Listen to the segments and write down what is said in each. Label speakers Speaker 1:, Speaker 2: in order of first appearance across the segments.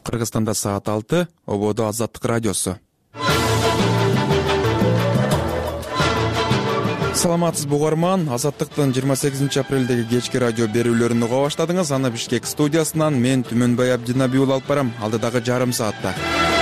Speaker 1: Кыргызстанда саат 6, ободо Азаттык радиосу. Саламатсызбы угарман, Азаттыктын 28 апрелдеги кечки радио берүүлөрүн уга баштадыңыз. Аны Бишкек студиясынан мен Түмөнбай Абдинабиул алып барам. Алдыдагы жарым саатта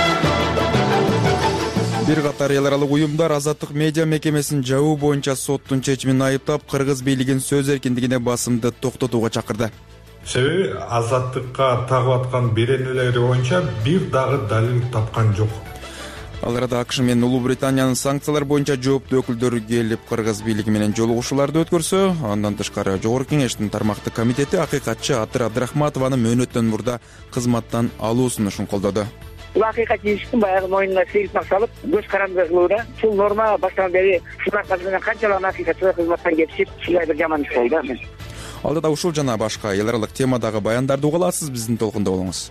Speaker 1: бир катар эл аралык уюмдар Азаттык медиа мекемесин жабуу боюнча соттун чечимин айыптап, кыргыз бийлигин сөз эркиндигине басымды токтотууга чакырды.
Speaker 2: Себеби Азаттыкка тагып аткан беренелери боюнча бир дагы далил тапкан жок.
Speaker 1: Ал арада АКШ менен Улуу Британиянын санкциялар боюнча жооптуу өкүлдөрү келип, кыргыз бийлиги менен жолугушууларды өткөрсө, андан тышкары Жогорку Кеңештин тармактык комитети акыйкатчы Атыр Абдрахматованы мөөнөттөн мурда кызматтан алуу сунушун колдоду.
Speaker 3: Бул акыйкатчы иштин баягы моюнуна сейилтмак салып, көз каранды кылууда. Бул норма баштан бери ушунакка менен канчалык акыйкатчылар кызматтан кетишип, ушундай бир жаман иш болду.
Speaker 1: Алдыда ушул жана башка эл аралык темадагы баяндарды уга аласыз, биздин толкунда болуңуз.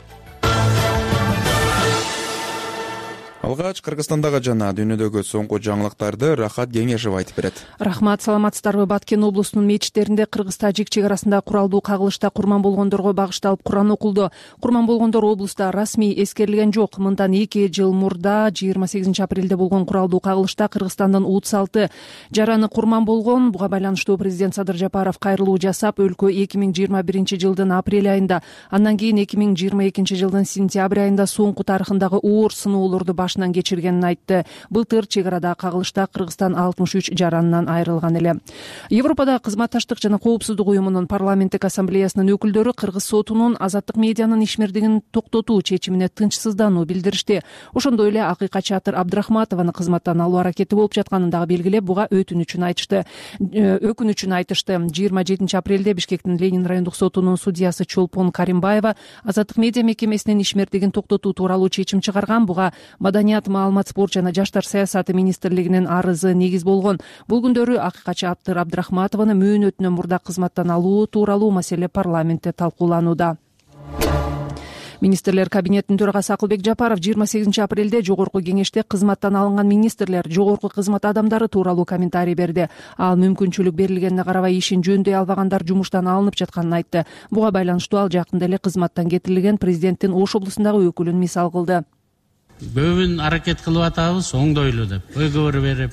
Speaker 1: Алгач Кыргызстандагы жана дүйнөдөгү соңку жаңылыктарды Рахат Кеңешева айтып берет.
Speaker 4: Рахмат, саламатсыздарбы? Баткен облусунун мечиттеринде Кыргыз-Тажик чек арасында куралдуу кагылышта курман болгондорго багышталып Куран окулду. Курман болгондор облуста расмий эскерилген жок. Мындан 2 жыл мурда 28 апрелде болгон куралдуу кагылышта Кыргызстандын Уут-салты жараны курман болгон. Буга байланыштуу президент Садыр Жапаров кайрылуу жасап, өлкө 2021 жылдын апрель айында, андан кийин 2022 жылдын сентябрь айында соңку тарыхындагы оор сыноолорду кечиргенин айтты. Былтыр чек арада кагылышта Кыргызстан 63 жаранынан айрылган эле. Европада кызматташтык жана коопсуздук уюмунун парламенттик ассамблеясынын өкүлдөрү Кыргыз сотунун Азаттык медианын ишмердигин токтотуу чечимине тынчсыздануу билдиришти. Ошондой эле акыйкатчы Атыр Абдрахматованы кызматтан алуу аракети болуп жатканын дагы белгилеп, буга өкүнүчүн айтышты. 27 апрелде Бишкектин Ленин райондук сотунун судьясы Чолпон Каримбаева Азаттык медиа мекемесинин ишмердигин токтотуу тууралуу чечим чыгарган. Буга Маданият, маалымат, спорт жана жаштар саясаты министрлигинин арызы негиз болгон. Бул күндөрү акыйкатчы Атыр Абдрахматованы мөөнөтүнөн мурда кызматтан алуу тууралуу маселе парламентте талкууланууда. Министрлер кабинетинин төрагасы Акылбек Жапаров 28 апрелде Жогорку Кеңеште кызматтан алынган министрлер, жогорку кызмат адамдары тууралуу комментарий берди. Ал мүмкүнчүлүк берилгенине карабай ишин жөндөй албагандар жумуштан алынып жатканын айтты. Буга байланыштуу ал жакында эле кызматтан кетирилген президенттин Ош облусундагы өкүлүн мисал кылды.
Speaker 5: Көбүн аракет кылып атабыз, оңдойлуу деп өйгөр берип,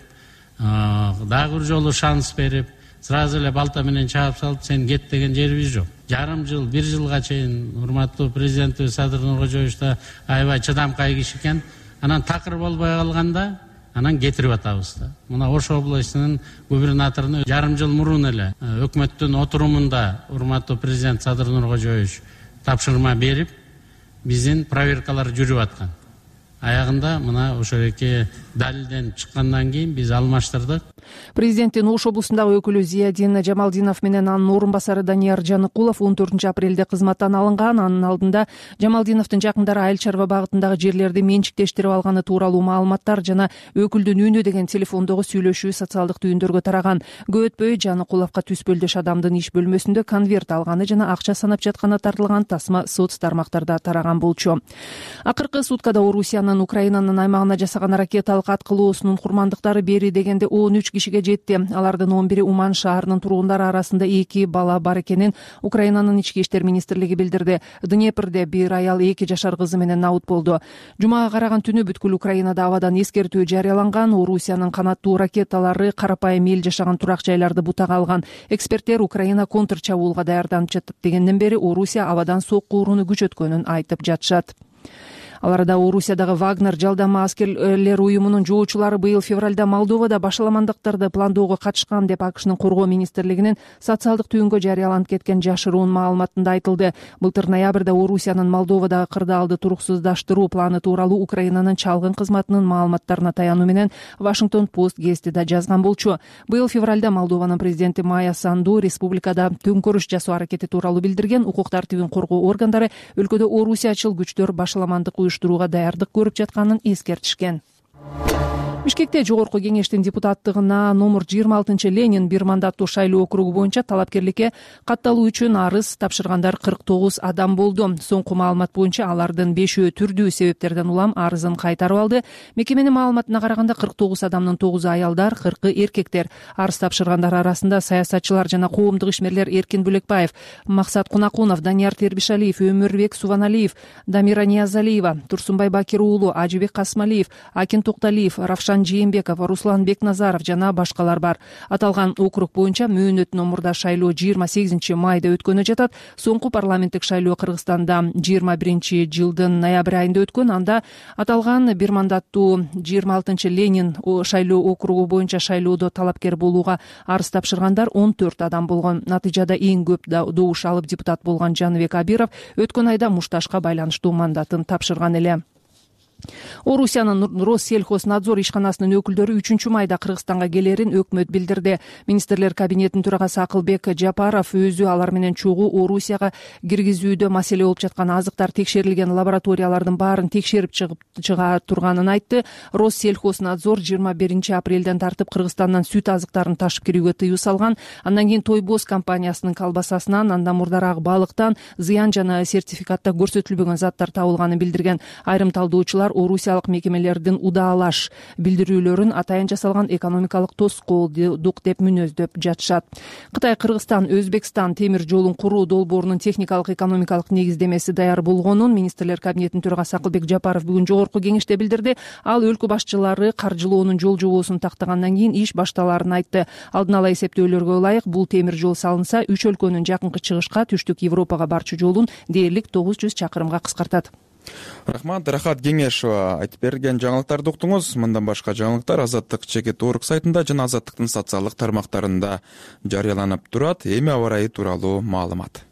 Speaker 5: дагы бир жолу шанс берип, сразу эле балта менен чаап салып, сен кет деген жерибиз жок. Жарым жыл, бир жылга чейин урматтуу президентибиз Садыр Нуркожоевич да аябай чыдамкай киши экен. Анан такыр болбой калганда, анан кетирип атабыз да. Мына Ош областынын губернаторуна жарым жыл мурун эле өкмөттүн отурумунда урматтуу президент Садыр Нуркожоевич тапшырма берип, биздин проверкалар жүрүп аткан. Аягында мына ошол эки далилден чыккандан кийин биз алмаштырдык.
Speaker 4: Президенттин Ош облусундагы өкүлү Зиядин Жамалдинов менен анын орун басары Данияр Жаныкулов 14 апрелде кызматтан алынган. Анын алдында Жамалдиновдун жакындары Айыл чарба багытындагы жерлерди менчиктештирип алганы тууралуу маалыматтар жана өкүлдүн үйүнө деген телефондогу сүйлөшүү социалдык түйүндөргө тараган. Көп өтпөй Жаныкуловго түспөлдөш адамдын иш бөлмөсүндө конверт алганы жана акча санап жатканы тартылган тасма соц тармактарда тараган болчу. Акыркы суткада Орусиянын Украинанын аймагына жасаган ракеталык аткылоосунун курмандыктары бери дегенде 13 кишиге жетти. Алардын 11-и Уман шаарынын тургундары арасында 2 бала бар экенин Украинанын ички иштер министрлиги билдирди. Днепрде бир аял 2 жашар кызы менен набыт болду. Жумага караган түнү бүткүл Украинада абадан эскертүү жарыяланган. Орусиянын канаттуу ракеталары карапайым эл жашаган турак жайларды бутага алган. Эксперттер Украина контр чабуулга даярданып жатат дегенден бери Орусия абадан сокку урууну күчөткөнүн айтып жатышат. Ал арада Орусиядагы Вагнер жалдама аскерлер уюмунун жоочулары быйыл февралда Молдовада башаламандыктарды пландоого катышкан деп АКШнын коргоо министрлигинин социалдык түйүнгө жарыяланып кеткен жашыруун маалыматында айтылды. Былтыр ноябрда Орусиянын Молдовадагы кырдаалды туруксуздаштыруу планы тууралуу Украинанын чалгын кызматынын маалыматтарына таянуу менен Вашингтон Пост гезити да жазган болчу. Быйыл февралда Молдованын президенти Майя Санду республикада төңкөрүш жасоо аракети тууралуу билдирген. Укук тартибин коргоо органдары өлкөдө орусиячыл күчтөр башаламандык уюштурууга даярдык көрүп жатканын эскертишкен. Бишкекте жогорку кеңештин депутаттыгына номер 26 Ленин бир мандаттуу шайлоо округу боюнча талапкерликке катталуу үчүн арыз тапшыргандар 49 адам болду. Соңку маалымат боюнча алардын 5-өө түрдүү себептерден улам арызын кайтарып алды. Мекеменин маалыматына караганда 49 адамдын 9-у аялдар, 40-ы эркектер. Арыз тапшыргандар арасында саясатчылар жана коомдук ишмерлер Эркин Бүлекбаев, Максат Кунакунов, Данияр Тербишалиев, Өмүрбек Субаналиев, Дамира Ниязалиева, Турсунбай Бакир уулу, Ажыбек Касмалиев, Акин Токталиев, Равшан Жээнбеков, Руслан Бекназаров жана башкалар бар. Аталган округ боюнча мөөнөтүнөн мурда шайлоо 28 майда өткөнү жатат. Соңку парламенттик шайлоо Кыргызстанда 21 жылдын ноябрь айында өткөн. Анда аталган бир мандаттуу 26 Ленин шайлоо округу боюнча шайлоодо талапкер болууга арыз тапшыргандар 14 адам болгон. Натыйжада эң көп добуш алып депутат болгон Жаныбек Абиров өткөн айда мушташка байланыштуу мандатын тапшырган эле. Орусиянын Россельхознадзор ишканасынын өкүлдөрү 3 майда Кыргызстанга келерин өкмөт билдирди. Министрлер кабинетинин төрагасы Акылбек Жапаров өзү алар менен чогуу Орусияга киргизүүдө маселе болуп жаткан азыктар текшерилген лабораториялардын баарын текшерип чыга турганын айтты. Россельхознадзор 21 апрелден тартып Кыргызстандан сүт азыктарын ташып кирүүгө тыюу салган. Андан кийин Тойбоз компаниясынын колбасасынан, андан мурдараак балыктан зыян жана сертификатта көрсөтүлбөгөн заттар табылганын билдирген. Айрым талдоочулар орусиялык мекемелердин удаалаш билдирүүлөрүн атайын жасалган экономикалык тоскоолдук деп мүнөздөп жатышат. Кытай, Кыргызстан, Өзбекстан темир жолун куруу долбоорунун техникалык экономикалык негиздемеси даяр болгонун Министрлер кабинетинин төрагасы Акылбек Жапаров бүгүн жогорку кеңеште билдирди. Ал өлкө башчылары каржылоонун жол жобосун тактагандан кийин иш башталарын айтты. Алдын ала эсептөөлөргө ылайык бул темир жол салынса 3 өлкөнүн жакынкы чыгышка, түштүк Европага барчу жолун дээрлик 900 чакырымга кыскартат.
Speaker 1: Рахмат, Рахат Кеңешова айтып берген жаңылыктарды уктуңуз. Мындан башка жаңылыктар Азаттык /org сайтында жана Азаттыктын социалдык тармактарында жарыяланып турат. Эми аба ырайы тууралуу маалымат.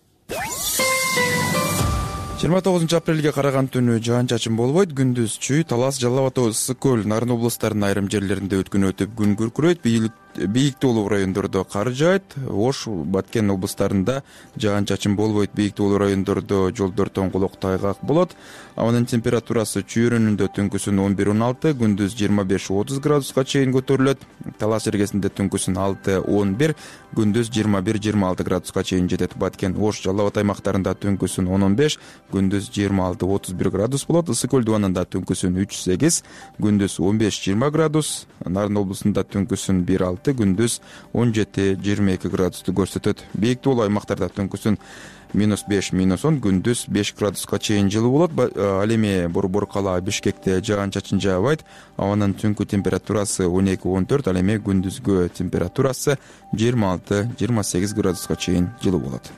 Speaker 1: 29 апрелге караган түнү жаан-чачын болбойт. Күндүз чүй, Талас, Жалал Абад, Ысык көл, Нарын облустарынын айрым жерлеринде өткөн өтүп күн күркүрөйт. Бийиктүүлүү райондордо кар жаайт. Ош, Баткен облустарында жаан-чачын болбойт. Бийиктүүлүү райондордо жолдор тоңголок, тайгак болот. Абанын температурасы чүй өрүнүндө түнкүсүн 11-16, күндүз 25-30 градуска чейин көтөрүлөт. Талас эргесинде түнкүсүн 6-11, күндүз 21-26 градуска чейин жетет. Баткен, Ош, Жалал Абад аймактарында түнкүсүн 10-15, күндүз 26-31 градус болот. Ысык көл дубанында түнкүсүн 3-8, күндүз 15-20 градус. Нарын облусунда түнкүсүн 1-6, күндүз 17-22 градусту көрсөтөт. Бийиктүүлүү аймактарда түнкүсүн -5-10, күндүз 5 градуска чейин жылуу болот. Ал эми Борбор кала Бишкекте жаан-чачын жаабайт. Абанын түнкү температурасы 12-14, ал эми күндүзгү температурасы 26-28 градуска чейин жылуу болот.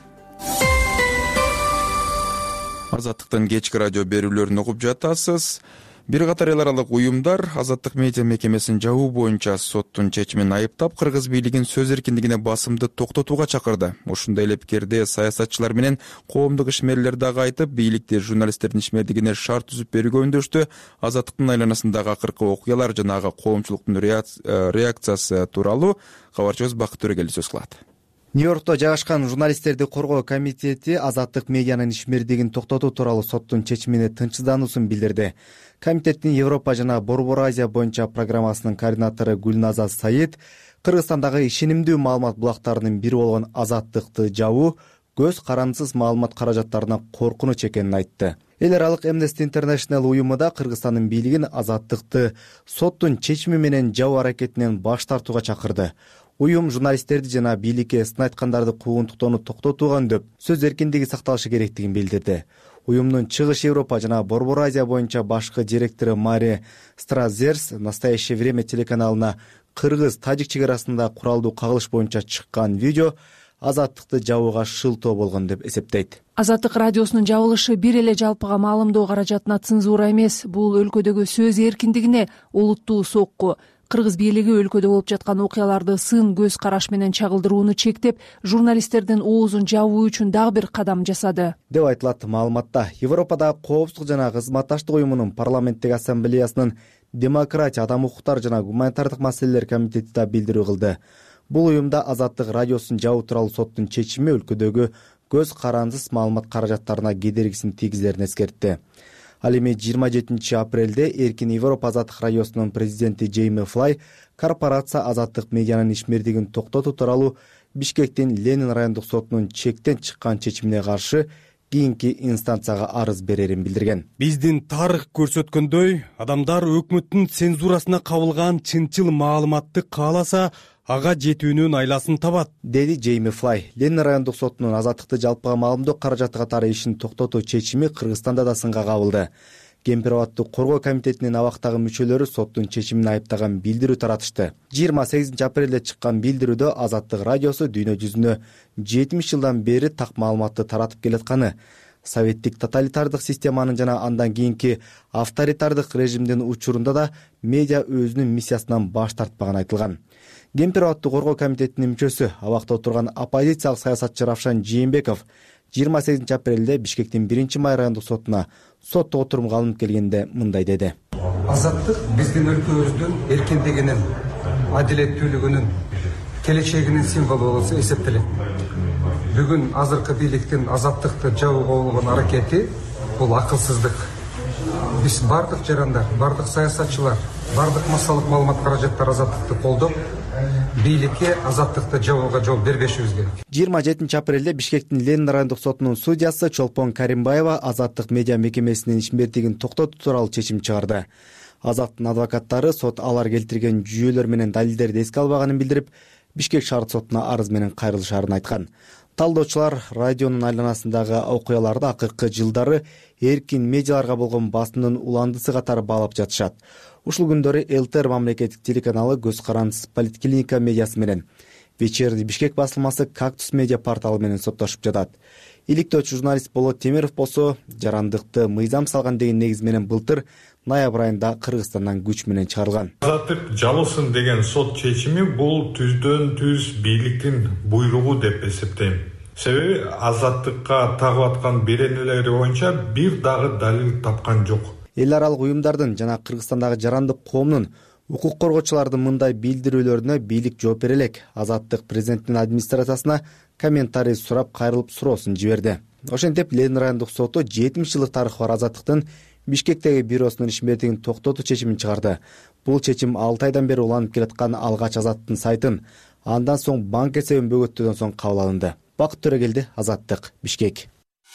Speaker 1: Азаттыктын кечки радио берүүлөрүн угуп жатасыз. Бир катар эл аралык уюмдар Азаттык медиа мекемесин жабуу боюнча соттун чечимин айыптап, Кыргыз бийлигин сөз эркиндигине басымды токтотууга чакырды. Ушундай эле пикирди саясатчылар менен коомдук ишмерлер дагы айтып, бийликти журналисттердин ишмердигине шарт түзүп берүүгө үндөштү. Азаттыктын айланасындагы акыркы окуялар жана ага коомчулуктун реакциясы тууралуу кабарчыбыз Бакыт Төрөгели сөз кылат.
Speaker 6: Нью-Йоркто жайгашкан журналисттерди коргоо комитети Азаттык медианын ишмердигин токтотуу тууралуу соттун чечимине тынчсыздануусун билдирди. Комитеттин Европа жана Борбор Азия боюнча программасынын координатору Гүлназа Саид Кыргызстандагы ишенимдүү маалымат булактарынын бири болгон Азаттыкты жабуу көз карандысыз маалымат каражаттарына коркунуч экенин айтты. Эл аралык Amnesty International уюму да Кыргызстандын бийлигин Азаттыкты соттун чечими менен жабуу аракетинен баш тартууга чакырды. Уюм журналисттерди жана бийликке сын айткандарды куугунтуктоону токтотууга үндөп, сөз эркиндиги сакталышы керектигин билдирди. Уюмдун Чыгыш Европа жана Борбор Азия боюнча башкы директору Мария Стразерс «Настоящее время» телеканалына Кыргыз-Тажик чек арасында куралдуу кагылыш боюнча чыккан видео Азаттыкты жабууга шылтоо болгон деп эсептейт.
Speaker 4: Азаттык радиосунун жабылышы бир эле жалпыга маалымдоо каражатына цензура эмес, бул өлкөдөгү сөз эркиндигине олуттуу сокку. Кыргыз бийлиги өлкөдө болуп жаткан окуяларды сын көз караш менен чагылдырууну чектеп, журналисттердин оозун жабуу үчүн дагы бир кадам жасады
Speaker 6: деп айтылат маалыматта. Европадагы Коопсуздук жана кызматташтык уюмунун парламенттик ассамблеясынын демократия, адам укуктары жана гуманитардык маселелер комитети да билдирүү кылды. Бул уюмда Азаттык радиосун жабуу тууралуу соттун чечими өлкөдөгү көз карандысыз маалымат каражаттарына кедергисин тийгизерин эскертти. Ал эми 27 апрелде Эркин Европа азаттык радиосунун президенти Джейми Флай корпорация азаттык медианын ишмердигин токтотуу тууралуу Бишкектин Ленин райондук сотунун чектен чыккан чечимине каршы кийинки инстанцияга арыз берерин билдирген.
Speaker 7: Биздин тарых көрсөткөндөй, адамдар өкмөттүн цензурасына кабылган чынчыл маалыматты кааласа, ага жетүүнүн айласын табат,
Speaker 6: деди Джейми Флай. Ленин райондук сотунун азаттыкты жалпыга маалымдоо каражаты катары ишин токтотуу чечими Кыргызстанда да сынга кабылды. Кемпир абадты коргоо комитетинин абактагы мүчөлөрү соттун чечимин айыптаган билдирүү таратышты. 28 апрелде чыккан билдирүүдө Азаттык радиосу дүйнө жүзүнө 70 жылдан бери так маалыматты таратып келатканы, советтик тоталитардык системанын жана андан кийинки авторитардык режимдин учурунда да медиа өзүнүн миссиясынан баш тартпаганы айтылган. Кемпир абадты коргоо комитетинин мүчөсү, абакта отурган оппозициялык саясатчы Равшан Жээнбеков 28 апрелде Бишкектин 1-май райондук сотуна соттук отурумга алынып келгенде мындай деди.
Speaker 8: Азаттык биздин өлкөбүздүн эркиндигинин, адилеттүүлүгүнүн, келечегинин символу болуп эсептелет. Бүгүн азыркы бийликтин азаттыкты жабууга болгон аракети бул акылсыздык. Биз бардык жарандар, бардык саясатчылар, бардык массалык маалымат каражаттар азаттыкты колдоп, бийликке азаттыкты жабууга жол бербешибиз керек.
Speaker 6: 27 апрелде Бишкектин Ленин райондук сотунун судьясы Чолпон Каримбаева азаттык медиа мекемесинин ишмердигин токтотуу тууралуу чечим чыгарды. Азаттын адвокаттары сот алар келтирген жүйөлөр менен далилдерди эске албаганын билдирип, Бишкек шаардык сотуна арыз менен кайрылышаарын айткан. Талдоочулар радионун айланасындагы окуяларды акыркы жылдары эркин медиаларга болгон басымдын уландысы катары баалап жатышат. Ушул күндөрү ЛТР мамлекеттик телеканалы Көз карандысыз политклиника медиасы менен Вечерний Бишкек басылмасы Кактус медиа порталы менен соттошуп жатат. Иликтөөчү журналист Болот Темиров болсо жарандыкты мыйзам салган деген негиз менен былтыр ноябрь айында Кыргызстандан күч менен чыгарылган.
Speaker 2: Азаттык жабылсын деген сот чечими бул түздөн түз бийликтин буйругу деп эсептейм. Себеби азаттыкка тагып аткан беренелери боюнча бир дагы далил тапкан жок.
Speaker 6: Эл аралык уюмдардын жана Кыргызстандагы жарандык коомдун укук коргоочулардын мындай билдирүүлөрүнө бийлик жооп бере элек. Азаттык президенттин администрациясына комментарий сурап кайрылып суроосун жиберди. Ошентип Ленин райондук соту 70 жылдык тарыхы бар Азаттыктын Бишкектеги бюросунун ишмердигин токтотуу чечимин чыгарды. Бул чечим 6 айдан бери уланып келаткан алгач Азаттыктын сайтын, андан соң банк эсебин бөгөттөөдөн соң кабыл алынды. Бакыт Төрөгелди, Азаттык, Бишкек.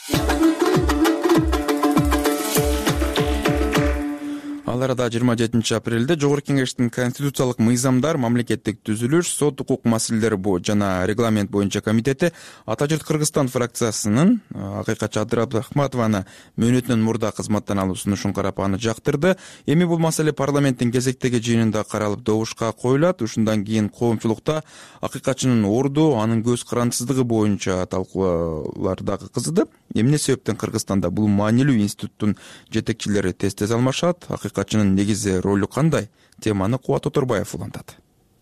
Speaker 1: Ал арада 27 апрелде Жогорку Кеңештин Конституциялык мыйзамдар, мамлекеттик түзүлүш, сот укук маселелери жана регламент боюнча комитети Ата журт Кыргызстан фракциясынын акыйкатчы Адыр Абдрахматованы мөөнөтүнөн мурда кызматтан алуу сунушун карап аны жактырды. Эми бул маселе парламенттин кезектеги жыйынында каралып добушка коюлат. Ушундан кийин коомчулукта акыйкатчынын орду, анын көз карандысыздыгы боюнча талкуулар дагы кызды. Эмне себептен Кыргызстанда бул маанилүү институттун жетекчилери тез алмашат? Акыйкатчынын негизи ролу кандай? Теманы Кубат Оторбаев улантат.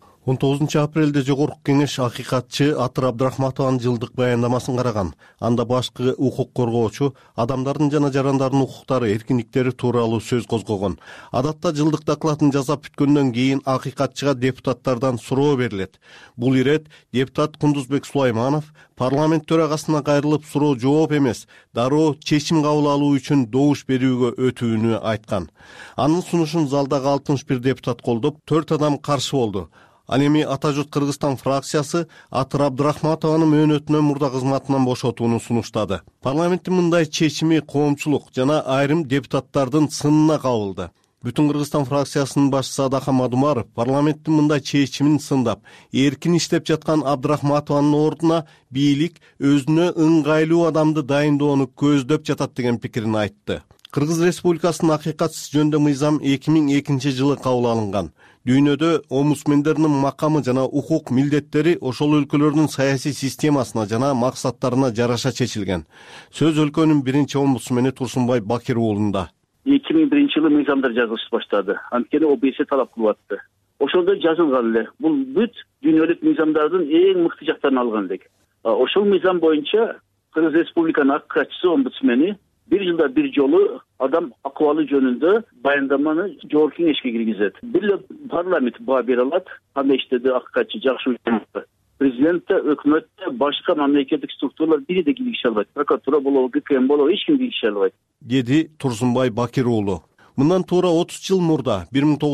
Speaker 9: 19 апрелде Жогорку Кеңеш акыйкатчы Атыр Абдрахматованын жылдык баяндамасын караган. Анда башкы укук коргоочу адамдардын жана жарандардын укуктары, эркиндиктери тууралуу сөз козгогон. Адатта жылдык докладын жасап бүткөндөн кийин акыйкатчыга депутаттардан суроо берилет. Бул ирет депутат Кундузбек Сулайманов парламент төрагасына кайрылып суроо жооп эмес, дароо чечим кабыл алуу үчүн добуш берүүгө өтүүнү айткан. Анын сунушун залдагы 61 депутат колдоп, 4 адам каршы болду. Ал эми Ата журт Кыргызстан фракциясы Атыр Абдрахматованы мөөнөтүнөн мурда кызматынан бошотууну сунуштады. Парламенттин мындай чечими коомчулук жана айрым депутаттардын сынына кабылды. Бүтүн Кыргызстан фракциясынын башчысы Адахан Мадумаров парламенттин мындай чечимин сындап, эркин иштеп жаткан Абдрахматованын ордуна бийлик өзүнө ыңгайлуу адамды дайындоону көздөп жатат деген пикирин айтты. Кыргыз Республикасынын акыйкатсыз жөнүндө мыйзам 2002 жылы кабыл алынган. Дүйнөдө омбудсмендердин макамы жана укук милдеттери ошол өлкөлөрдүн саясий системасына жана максаттарына жараша чечилген. Сөз өлкөнүн биринчи омбудсмени Турсунбай Бакир уулунда.
Speaker 10: 2001 жылы мыйзамдар жазылыш баштады. Анткени ОБС талап кылып атты. Ошолдо жазылган эле. Бул бүт дүйнөлүк мыйзамдардын эң мыкты жактарын алган элек. Ошол мыйзам боюнча Кыргыз Республиканын акыйкатчысы омбудсмени bir жылда bir жолу адам акыбалы жөнүндө баяндаманы Жогорку Кеңешке киргизет. Бир парламент баа бере алат, кандай иштеди акыйкатчы, жакшы президент да, өкмөт да, башка мамлекеттик структуралар бири да киргизе албайт. Прокуратура болобу, ГКМ болобу, эч ким киргизе албайт,
Speaker 9: деди Турсунбай Бакир уулу. Мындан туура 30 жыл мурда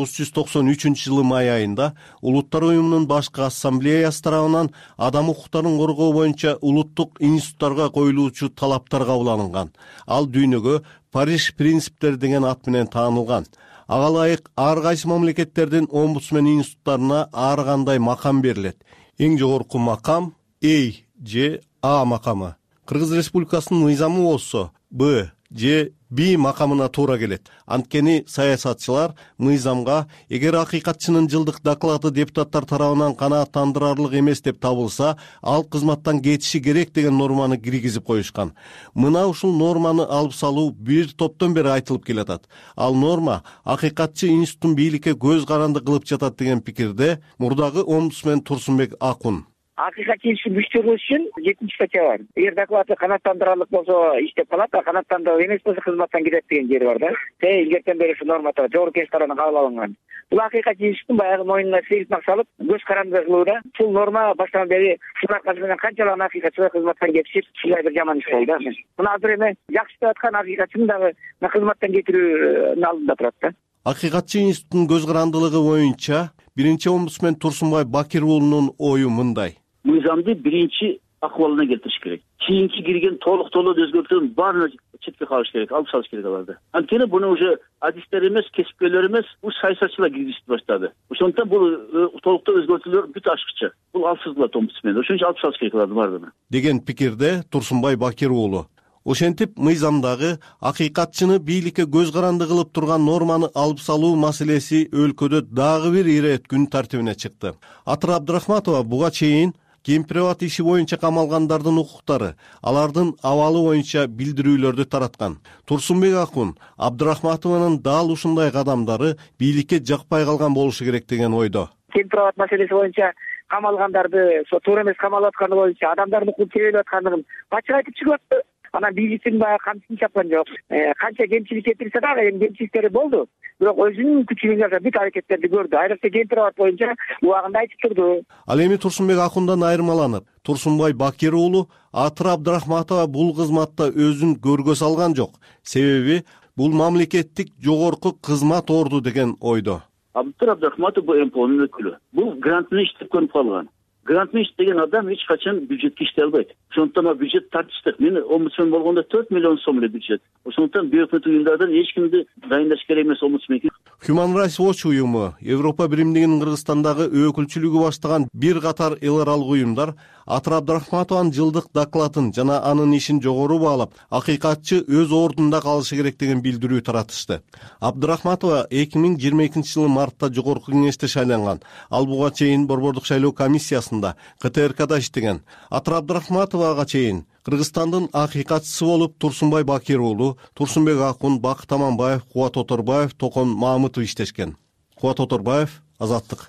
Speaker 9: 1993 май айында Улуттар уюмунун башкы ассамблеясы тарабынан адам укуктарын коргоо боюнча улуттук институттарга коюлуучу талаптар кабыл алынган. Ал дүйнөгө Париж принциптери деген ат менен таанылган. Ага ылайык ар кайсы мамлекеттердин омбудсмен институттарына ар кандай макам берилет. Эң жогорку макам A же А макамы. Кыргыз Республикасынын мыйзамы болсо Б же B макамына туура келет. Анткени саясатчылар мыйзамга эгер акыйкатчынын жылдык доклады депутаттар тарабынан канааттандырарлык эмес деп табылса, ал кызматтан кетиши керек деген норманы киргизип коюшкан. Мына ушул норманы алып салуу бир топтон бери айтылып келатат. Ал норма акыйкатчы институттун бийликке көз каранды кылып жатат деген пикирде мурдагы омбудсмен Турсунбек Акун.
Speaker 3: Акыйкатчы ишин күчтөрүү үчүн 7 статья бар. Эгер доклады канааттандырарлык болсо иштеп калат, а канааттандыруу эмес болсо кызматтан кетет деген жери бар да. Илгертен бери ушу норма жогорку кеңеш тарабынан кабыл алынган. Бул акыйкатчы иштин баягы моюнуна сейилтмак салып, көз каранды кылууда. Бул норма баштан бери ушул аркасы менен канчалык акыйкатчылар кызматтан кетишип, ушундай бир жаман иш болду да. Мына азыр эми жакшы деп аткан акыйкатчыны дагы кызматтан кетирүүнүн алдында турат да.
Speaker 9: Акыйкатчы институттун көз карандылыгы боюнча биринчи омбудсмен Турсунбай Бакир уулунун ою мындай.
Speaker 10: Мыйзамды биринчи акыбалына келтириш керек. Кийинки кирген толук өзгөртүүнүн баарын четке калыш керек, алып салыш керек аларды. Анткени буну уже адистер эмес, кесипкерлер эмес, бул саясатчылар киргизип баштады. Ошондуктан бул толуктуу өзгөртүүлөр бүт ашыкча. Бул алсыз кылат омбудсмен. Ошон үчүн алып салыш керек аларды баардыгын.
Speaker 9: Деген пикирде Турсунбай Бакир уулу. Ошентип мыйзамдагы акыйкатчыны бийликке көз каранды кылып турган норманы алып салуу маселеси өлкөдө дагы бир ирет күн тартибине чыкты. Атыр Абдрахматова буга чейин Кемпирабад иши боюнча камалгандардын укуктары, алардын абалы боюнча билдирүүлөрдү тараткан. Турсунбек Акун Абдрахматованын дал ушундай кадамдары бийликке жакпай калган болушу керек деген ойдо.
Speaker 3: Кемпирабад маселеси боюнча камалгандарды, туура эмес камалып атканы боюнча адамдардын укугун тебелеп аткандыгын ачык айтып чыгып атты. Анан бийликтин баягы камчысын чапкан жок. Канча кемчилик кетирсе дагы эми кемчиликтери болду. Бирок өзүнүн күчүнө жараша бүт аракеттерди көрдү. Айрыкча Кемпирабад боюнча убагында айтып турду.
Speaker 9: Ал эми Турсунбек Акундан айырмаланып, Турсунбай Бакир уулу Атыр Абдрахматова бул кызматта өзүн көргө салган жок. Себеби бул мамлекеттик жогорку кызмат орду деген ойдо.
Speaker 10: Атыр Абдрахматов бул МПОнун өкүлү. Бул грантны иштеп көрүп калган. Грантны иштеген адам эч качан бюджетке иштей албайт. Ошондуктан бюджет тартыштык. Мен омбудсмен болгондо 4 миллион сом эле бюджет. Ошондуктан бюджет уюмдардан эч кимди дайындаш керек эмес омбудсменге.
Speaker 9: Human Rights Watch уюму, Европа биримдигинин Кыргызстандагы өкүлчүлүгү баштаган бир катар эл аралык уюмдар Атыр Абдрахматованын жылдык докладын жана анын ишин жогору баалап, акыйкатчы өз ордунда калышы керек деген билдирүү таратышты. Абдрахматова 2022 жылы мартта жогорку кеңеште шайланган. Ал буга чейин Борбордук шайлоо комиссиясында КТРКда иштеген. Атыр Абдрахматовага чейин Кыргызстандын акыйкатчысы болуп Турсунбай Бакир уулу, Турсунбек Акун, Бакыт Аманбаев, Кубат Оторбаев, Токон Маамытов иштешкен. Кубат Оторбаев, Азаттык.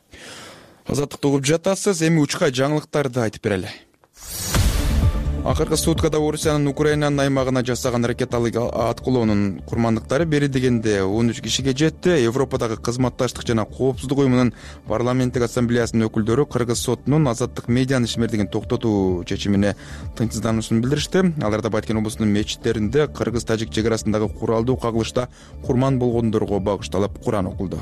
Speaker 1: Азаттыкты угуп жатасыз. Эми учка жаңылыктарды айтып берели. Акыркы суткада Орусиянын Украинанын аймагына жасаган ракет аткылоонун курмандыктары бери дегенде 13 кишиге жетти. Европадагы кызматташтык жана коопсуздук уюмунун парламенттик ассамблеясынын өкүлдөрү Кыргыз сотунун азаттык медианын ишмердигин токтотуу чечимине тынчсыздануусун билдиришти. Алар да Баткен облусунун мечиттеринде кыргыз-тажик чек арасындагы куралдуу кагылышта курман болгондорго багышталып Куран окулду.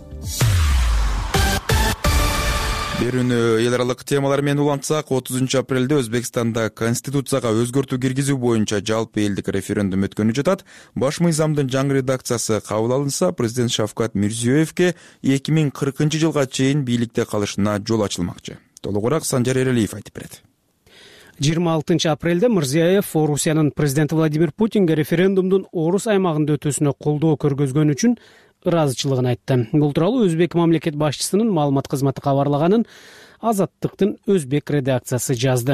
Speaker 1: Берүүнү эл аралык темалар менен улантсак, 30 апрелде Өзбекстанда конституцияга өзгөртүү киргизүү боюнча жалпы элдик референдум өткөнү жатат. Баш мыйзамдын жаңы редакциясы кабыл алынса, президент Шавкат Мирзиёевке 2040 жылга чейин бийликте калышына жол ачылмакчы. Толугураак Санжар Эрелиев айтып берет.
Speaker 11: 26 апрелде Мирзиёев Орусиянын президенти Владимир Путинге референдумдун Орус аймагында өтүүсүнө колдоо көргөзгөн үчүн ыраазычылыгын айтты. Бул тууралуу Өзбек мамлекет башчысынын маалымат кызматы кабарлаганын Азаттыктын өзбек редакциясы жазды.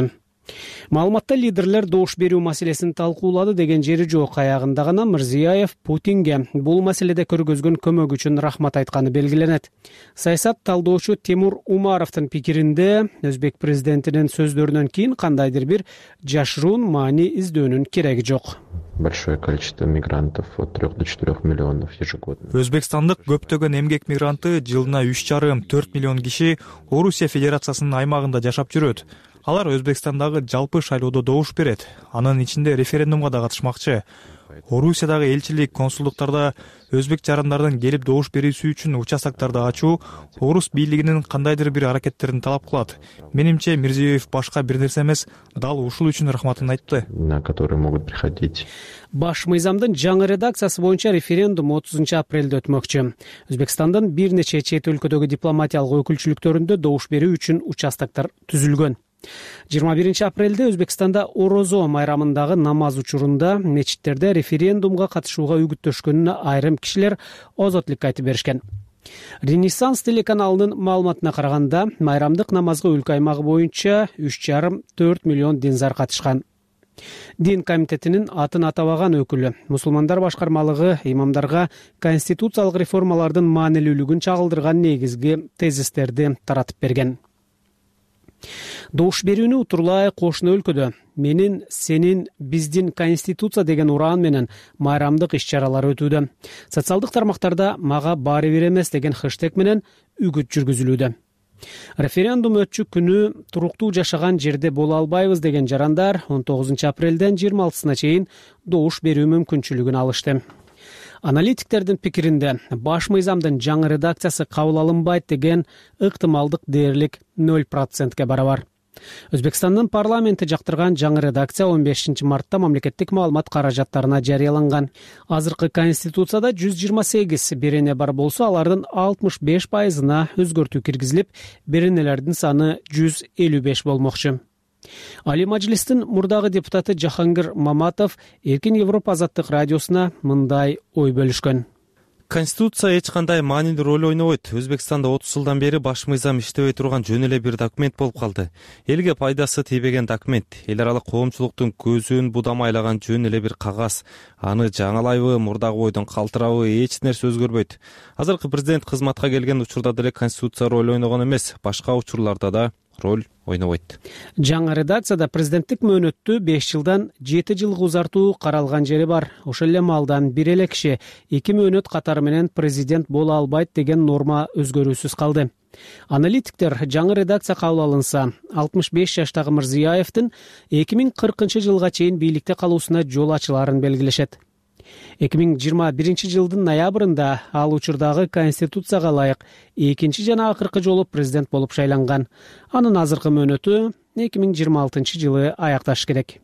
Speaker 11: Маалыматта лидерлер добуш берүү маселесин талкуулады деген жери жок. Аягында гана Мирзиёев Путинге бул маселеде көргөзгөн көмөгү үчүн рахмат айтканы белгиленет. Саясат талдоочу Тимур Умаровдун пикиринде өзбек президентинин сөздөрүнөн кийин кандайдыр бир жашыруун маани издөөнүн кереги жок.
Speaker 12: Большое количество мигрантов от 3 до 4 миллионов ежегодно.
Speaker 13: Өзбекстандык көптөгөн эмгек мигранты жылына 3,5–4 миллион киши Орусия Федерациясынын аймагында жашап жүрөт. Алар Өзбекстандагы жалпы шайлоодо добуш берет. Анын ичинде референдумга да катышмакчы. Орусиядагы элчилик, консулдуктарда өзбек жарандардын келип добуш берүүсү үчүн участокторду ачуу орус бийлигинин кандайдыр бир аракеттерин талап кылат. Менимче Мирзиёев башка бир нерсе эмес, дал ушул үчүн рахматын айтты.
Speaker 12: На которые могут приходить.
Speaker 11: Баш мыйзамдын жаңы редакциясы боюнча референдум 30 апрелде өтмөкчү. Өзбекстандын бир нече чет өлкөдөгү дипломатиялык өкүлчүлүктөрүндө добуш берүү үчүн участоктор түзүлгөн. 21 апрелде Өзбекстанда Орозо майрамындагы намаз учурунда мечиттерде референдумга катышууга үгүттөшкөнүнө айрым кишилер озотлук айтып беришкен. Ренессанс телеканалынын маалыматына караганда, майрамдык намазга өлкө аймагы боюнча 3,5–4 миллион динзар катышкан. Дин комитетинин атын атабаган өкүлү мусулмандар башкармалыгы имамдарга конституциялык реформалардын маанилүүлүгүн чагылдырган негизги тезистерди таратып берген. Добуш берүүнү утурлай кошуна өлкөдө менин, сенин, биздин конституция деген ураан менен майрамдык иш-чаралар өтүүдө. Социалдык тармактарда мага баары бир эмес деген хэштег менен үгүт жүргүзүлүүдө. Референдум өтчү күнү туруктуу жашаган жерде боло албайбыз деген жарандар 19 апрелден 26-сына чейин добуш берүү мүмкүнчүлүгүн алышты. Аналитиктердин пикиринде баш мыйзамдын жаңы редакциясы кабыл алынбайт деген ыктымалдык дээрлик 0%ке барабар. Өзбекстандын парламенти жактырган жаңы редакция 15 мартта мамлекеттик маалымат каражаттарына жарыяланган. Азыркы конституцияда 128 берене бар болсо, алардын 65%-на өзгөртүү киргизилип, беренелердин саны 155 болмокчу. Али Мажлистин мурдагы депутаты Жахангир Маматов Эркин Европа азаттык радиосуна мындай ой бөлүшкөн.
Speaker 14: Конституция эч кандай маанилүү роль ойнобойт. Өзбекстанда 30 жылдан бери баш мыйзам иштебей турган жөн эле бир документ болуп калды. Элге пайдасы тийбеген документ, эл аралык коомчулуктун көзүн будамайлаган жөн эле бир кагаз. Аны жаңылайбы, мурдагы бойдон калтырабы, эч нерсе өзгөрбөйт. Азыркы президент кызматка келген учурда деле конституция роль ойногон эмес, башка учурларда да роль ойнобойт. Жаңы
Speaker 11: редакцияда президенттик мөөнөттү 5 жылдан 7 жылга узартуу каралган жери бар. Ошол эле маалдан бир эле киши 2 мөөнөт катары менен президент боло албайт деген норма өзгөрүүсүз калды. Аналитиктер жаңы редакция кабыл алынса, 65 жаштагы Мирзиёевдин 2040 жылга чейин бийликте калуусуна жол ачыларын белгилешет. 2021 жылдын ноябрында ал учурдагы конституцияга ылайык 2 жана акыркы жолу президент болуп шайланган. Анын азыркы мөөнөтү 2026 жылы аякташ керек.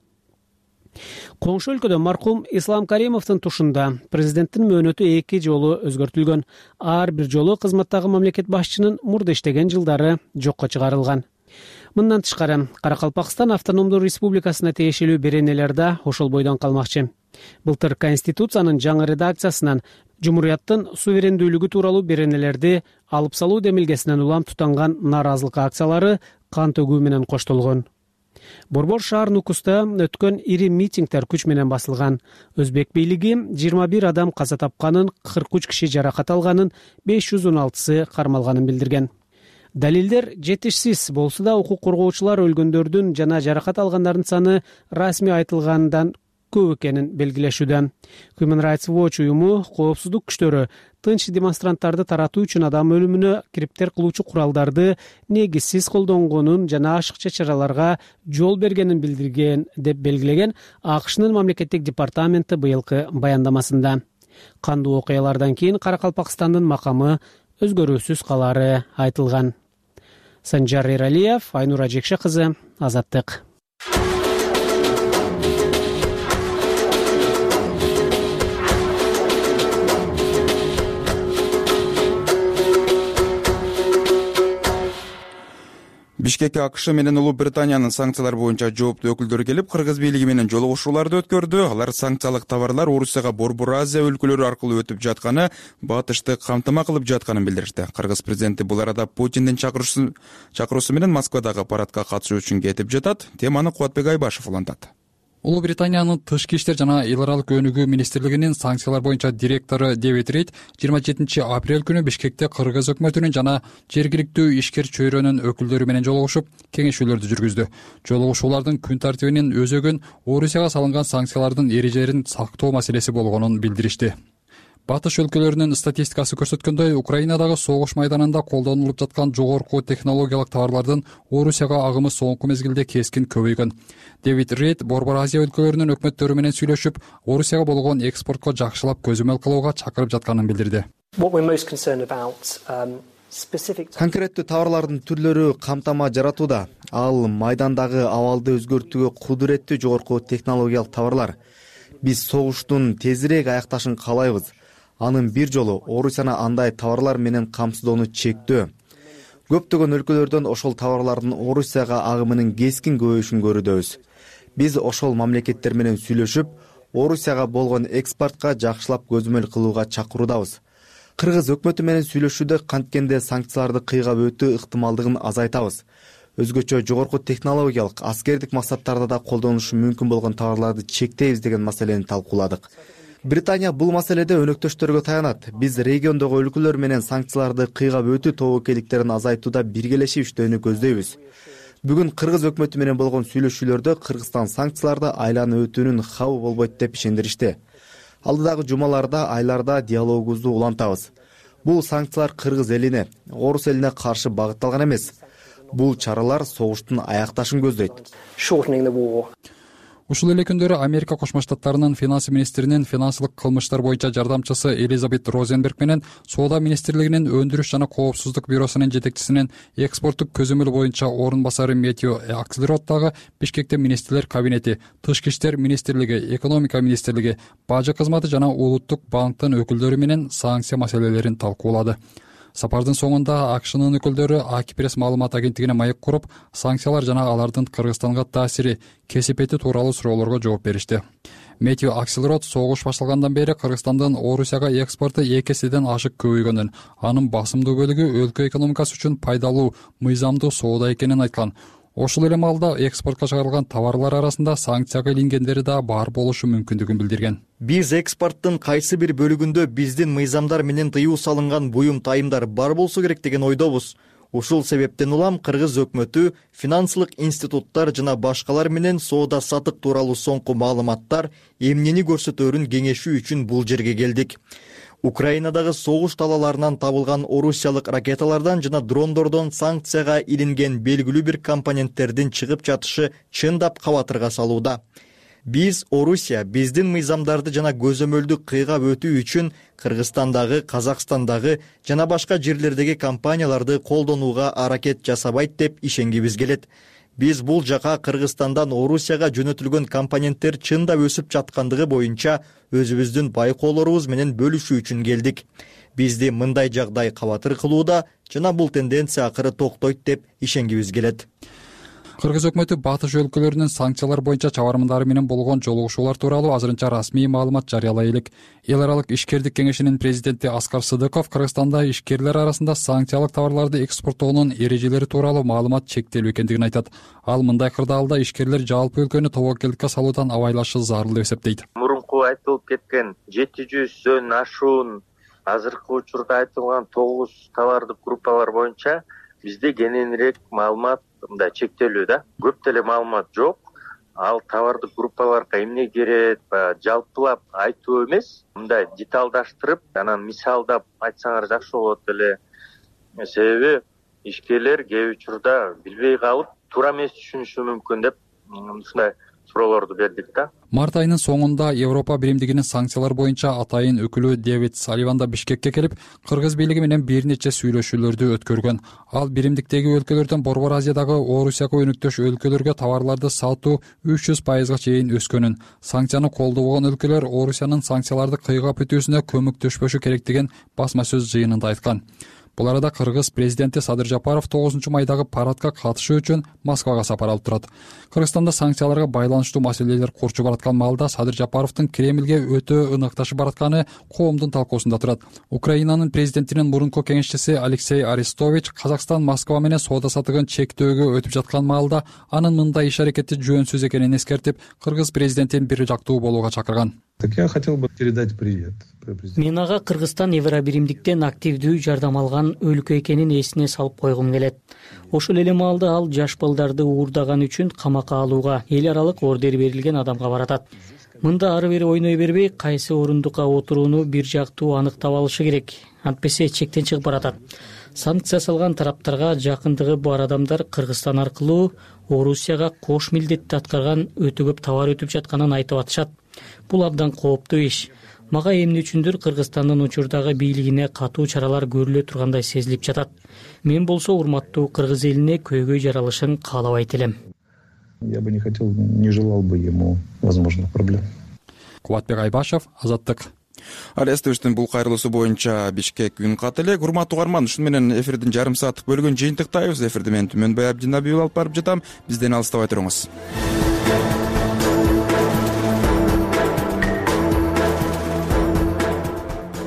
Speaker 11: Коңшу өлкөдө маркум Ислам Каримовдун тушунда президенттин мөөнөтү 2 жолу өзгөртүлгөн. Ар бир жолу кызматтагы мамлекет башчынын мурда иштеген жылдары жокко чыгарылган. Мындан тышкары, Каракалпакстан автономдуу республикасына тиешелүү беренелер да ошол бойдон калмакчы. Былтыр Конституциянын жаңы редакциясынан Жумурияттын суверендүүлүгү тууралуу беренелерди алып салуу демилгесинен улам тутанган нааразылык акциялары кан төгүү менен коштолгон. Борбор шаар Нукуста өткөн ири митингдер күч менен басылган. Өзбек бийлиги 21 адам каза тапканын, 43 киши жаракат алганын, 516сы кармалганын билдирген. Далилдер жетишсиз болсо да, укук коргоочулар өлгөндөрдүн жана жаракат алгандардын саны расмий айтылгандан көп экенин белгилешүүдө. Human Rights Watch уюму коопсуздук күчтөрү тынч демонстранттарды таратуу үчүн адам өлүмүнө криптер кылуучу куралдарды негизсиз колдонгонун жана ашыкча чараларга жол бергенин билдирген деп белгилеген АКШнын мамлекеттик департаменти быйылкы баяндамасында. Кандуу окуялардан кийин Каракалпакстандын макамы өзгөрүүсүз калары айтылган. Санжар Эралиев, Айнура Жекше кызы, Азаттык.
Speaker 1: Бишкекке АКШ менен Улуу Британиянын санкциялар боюнча жооптуу өкүлдөрү келип, Кыргыз бийлиги менен жолугушууларды өткөрдү. Алар санкциялык товарлар Орусияга Борбор Азия өлкөлөрү аркылуу өтүп жатканы, батышты камтыма кылып жатканын билдиришти. Кыргыз президенти бул арада Путиндин чакыруусу менен Москвадагы парадка катышуу үчүн кетип жатат. Теманы Кубатбек Айбашев улантат.
Speaker 15: Улуу Британиянын тышкы иштер жана эл аралык өнүгүү министрлигинин санкциялар боюнча директору Дэвид Рид 27 апрель күнү Бишкекте Кыргыз өкмөтүнүн жана жергиликтүү ишкер чөйрөнүн өкүлдөрү менен жолугушуп, кеңешүүлөрдү жүргүздү. Жолугушуулардын күн тартибинин өзөгүн Орусияга салынган санкциялардын эрежелерин сактоо маселеси болгонун билдиришти. Батыш өлкөлөрүнүн статистикасы көрсөткөндөй, Украинадагы согуш майданында колдонулуп жаткан жогорку технологиялык товарлардын Орусияга агымы соңку мезгилде кескин көбөйгөн. Дэвид Рид Борбор Азия өлкөлөрүнүн өкмөттөрү менен сүйлөшүп, Орусияга болгон экспортко жакшылап көзөмөл кылууга чакырып жатканын билдирди.
Speaker 6: Конкреттүү товарлардын түрлөрү камтама жаратууда. Ал майдандагы абалды өзгөртүүгө кудуреттүү жогорку технологиялык товарлар. Биз согуштун тезирээк аякташын каалайбыз. Анын бир жолу Орусияны андай товарлар менен камсыздоону чектөө. Көптөгөн өлкөлөрдөн ошол товарлардын Орусияга агымынын кескин көбөйүшүн көрүүдөбүз. Биз ошол мамлекеттер менен сүйлөшүп, Орусияга болгон экспортко жакшылап көзөмөл кылууга чакыруудабыз. Кыргыз өкмөтү менен сүйлөшүүдө канткенде санкцияларды кыйгап өтүү ыктымалдыгын азайтабыз. Өзгөчө жогорку технологиялык, аскердик максаттарда да колдонулушу мүмкүн болгон товарларды чектейбиз деген маселени талкууладык. Британия бул маселеде өнөктөштөргө таянат. Биз региондогу өлкөлөр менен санкцияларды кыйгап өтүү тобокелдиктерин азайтууда биргелешип иштөөнү көздөйбүз. Бүгүн Кыргыз өкмөтү менен болгон сүйлөшүүлөрдө Кыргызстан санкцияларды айланып өтүүнүн хабы болбойт деп ишендиришти. Алдыдагы жумаларда, айларда диалогубузду улантабыз. Бул санкциялар Кыргыз элине, Орус элине каршы багытталган эмес. Бул чаралар согуштун аякташын көздөйт.
Speaker 15: Ушул эле күндөрү Америка Кошмо Штаттарынын финанс министринин финансылык кылмыштар боюнча жардамчысы Элизабет Розенберг менен Соода министрлигинин өндүрүш жана коопсуздук бюросунун жетекчисинин экспорттук көзөмөл боюнча орун басары Мэтью Акселерот дагы Бишкекте министрлер кабинети, тышкы иштер министрлиги, экономика министрлиги, бажы кызматы жана улуттук банктын өкүлдөрү менен санкция маселелерин талкуулады. Сапардын соңунда АКШнын өкүлдөрү Акипресс маалымат агенттигине маек куруп, санкциялар жана алардын Кыргызстанга таасири, кесипети тууралуу суроолорго жооп беришти. Мэтью Акселерот согуш башталгандан бери Кыргызстандын Орусияга экспорту 2 эседен ашык көбөйгөнүн, анын басымдуу бөлүгү өлкө экономикасы үчүн пайдалуу, мыйзамдуу соода экенин айткан. Ошол эле маалда экспортко чыгарылган товарлар арасында санкцияга илингендери да бар болушу мүмкүндүгүн билдирген.
Speaker 16: Биз экспорттун кайсы бир бөлүгүндө биздин мыйзамдар менен тыюу салынган буюм тайымдар бар болсо керек деген ойдобуз. Ушул себептен улам Кыргыз өкмөтү, финансылык институттар жана башкалар менен соода сатык тууралуу соңку маалыматтар эмнени көрсөтөөрүн кеңешүү үчүн бул жерге келдик. Украинадагы согуш талааларынан табылган орусиялык ракеталардан жана дрондордон санкцияга илинген белгилүү бир компоненттердин чыгып жатышы чындап кабатырга салууда. Биз Орусия биздин мыйзамдарды жана көзөмөлдү кыйгап өтүү үчүн Кыргызстандагы, Казакстандагы жана башка жерлердеги компанияларды колдонууга аракет жасабайт деп ишенгибиз келет. Биз бул жака Кыргызстандан Орусияга жөнөтүлгөн компоненттер чындап өсүп жаткандыгы боюнча өзүбүздүн байкоолорубуз менен бөлүшүү үчүн келдик. Бизди мындай жагдай кабатыр кылууда жана бул тенденция акыры токтойт деп ишенгибиз келет.
Speaker 15: Кыргыз өкмөтү батыш өлкөлөрүнүн санкциялар боюнча чабармындары менен болгон жолугушуулар тууралуу азырынча расмий маалымат жарыялай элек. Эл аралык ишкердик кеңешинин президенти Аскар Сыдыков Кыргызстанда ишкерлер арасында санкциялык товарларды экспорттоонун эрежелери тууралуу маалымат чектелүү экендигин айтат. Ал мындай кырдаалда ишкерлер жалпы өлкөнү тобокелдикке салуудан абайлашы зарыл деп эсептейт.
Speaker 17: Мурунку айтылып кеткен 700дөн ашуун азыркы учурда айтылган 9 товардык группалар боюнча бизде кененирээк маалымат мындай чектелүү да. Көп деле маалымат жок. Ал товардык группаларга эмне керек, жалпылап айтуу эмес, мындай деталдаштырып, анан мисалдап айтсаңар жакшы болот эле. Себеби ишкерлер кээ учурда билбей калып, туура эмес түшүнүшү мүмкүн деп ушундай суроолорду бердик да.
Speaker 15: Март айынын соңунда Европа биримдигинин санкциялар боюнча атайын өкүлү Дэвид Салливан да Бишкекке келип, Кыргыз бийлиги менен бир нече сүйлөшүүлөрдү өткөргөн. Ал биримдиктеги өлкөлөрдөн Борбор Азиядагы Орусияга өнүктөш өлкөлөргө товарларды сатуу 300%га чейин өскөнүн, санкцияны колдобогон өлкөлөр Орусиянын санкцияларды кыйгап өтүүсүнө көмөктөшпөшү керек деген басма сөз жыйынында айткан. Бул арада Кыргыз президенти Садыр Жапаров 9 майдагы парадка катышуу үчүн Москвага сапар алып турат. Кыргызстанда санкцияларга байланыштуу маселелер курчу бараткан маалда Садыр Жапаровдун Кремлге өтө ыныкташып баратканы коомдун талкуусунда турат. Украинанын президентинин мурунку кеңешчиси Алексей Арестович Казакстан Москва менен соода сатыгын чектөөгө өтүп жаткан маалда анын мындай иш аракети жөнсүз экенин эскертип, кыргыз президентин бир жактуу болууга чакырган.
Speaker 18: Так я хотел бы передать привет.
Speaker 19: Мен ага Кыргызстан Евробиримдиктен активдүү жардам алган өлкө экенин эсине салып койгум келет. Ошол эле маалда ал жаш балдарды уурдаган үчүн камакка алууга эл аралык ордер берилген адамга баратат. Мында ары бери ойной бербей, кайсы орундукка отурууну бир жактуу аныктап алышы керек. Антпесе чектен чыгып баратат. Санкция салган тараптарга жакындыгы бар адамдар Кыргызстан аркылуу Орусияга кош милдетти аткарган өтө көп товар өтүп жатканын айтып атышат. Бул абдан кооптуу иш. Мага эмне үчүндүр Кыргызстандын учурдагы бийлигине катуу чаралар көрүлө тургандай сезилип жатат. Мен болсо урматтуу кыргыз элине көйгөй жаралышын каалабайт элем.
Speaker 18: Я бы не хотел, не желал бы ему возможных проблем.
Speaker 15: Кубатбек Айбашев, Азаттык.
Speaker 1: Ал эстебиштин бул кайрылуусу боюнча Бишкек үн кат элек. Урматтуу угарман, ушуну менен эфирдин жарым сааттык бөлүгүн жыйынтыктайбыз. Эфирди мен Түмөнбай Абдинабиев алып барып жатам. Бизден алыстабай туруңуз.